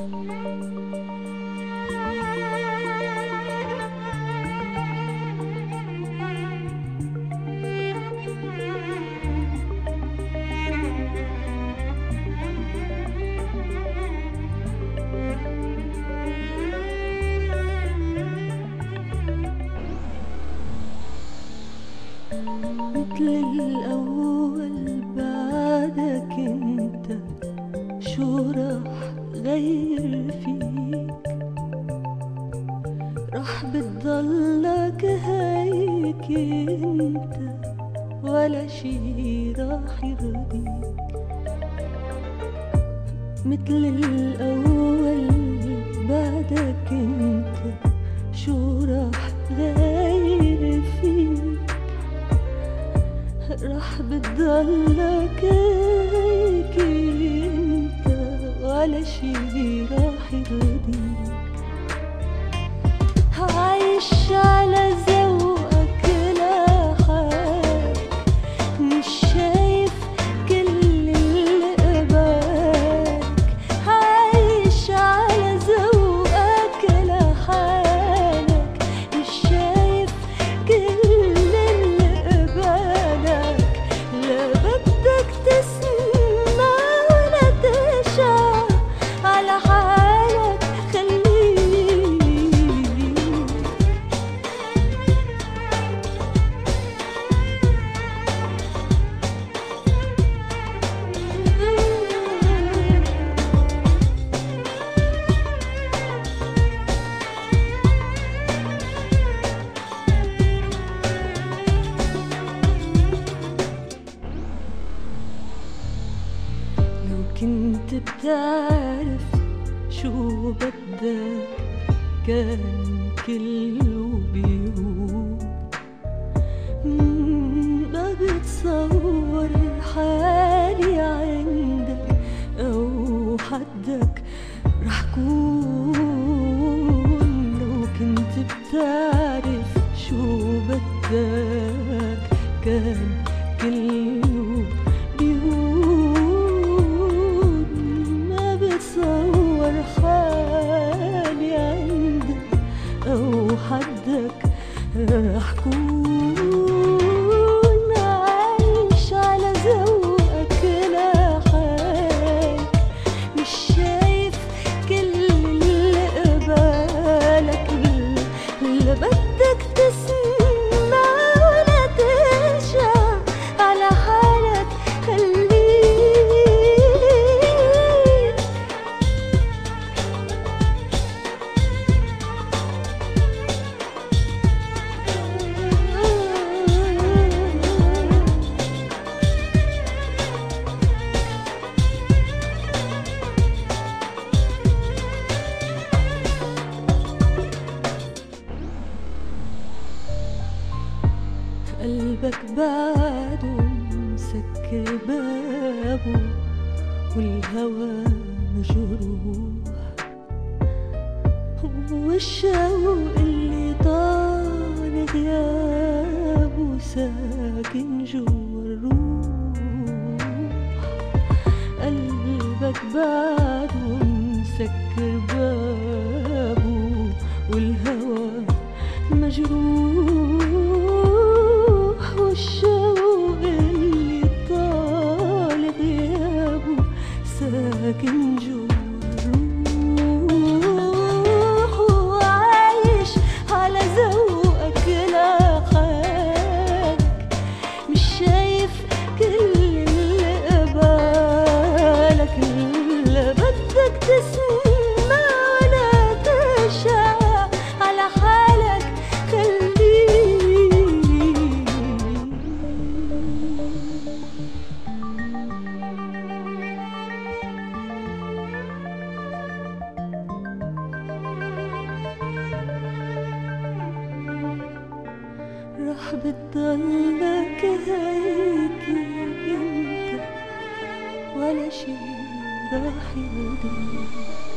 مثل الأول بعدك انت، شو رح غير فيك؟ رح بتضلك هيك انت، ولا شي رح يرضيك. مثل الأول بعدك انت، شو رح غير فيك؟ رح بتضلك هيك انت، ولا شي رح يرضيك. عايش على ذوقك لحالك، مش شايف كل اللي قبالك. عايش على ذوقك لحالك، مش شايف كل اللي قبالك. لا بدك تسمع ولا تشعر، على حالك خليك. لو كنت بتعرف شو بدك، كان كله بيقول. ما بتصور حالي عندك أو حدك رح كون. لو كنت بتعرف شو بدك، كان كله بيقول. ما بتصور حالي عندك أو حدك رح كون. عايش على ذوقك لحالك، مش شايف كل اللي قبالك. لا بدك تسمع ولا تشعر، على حالك خليك. قلبك بعده مسكر بابه، والهوى مجروح. والشوق اللي طال غيابه ساكن جوا الروح. قلبك بعده مسكر بابه، والهوى مجروح. والشوق اللي طال غيابه ساكن جوا الروح. وعايش على ذوقك لحالك، مش شايف كل اللي قبالك. لا بدك تسمع ولا تشعر، على حالك خليك. رح بتضلك هيك انت، ولا شي راح يرضيك.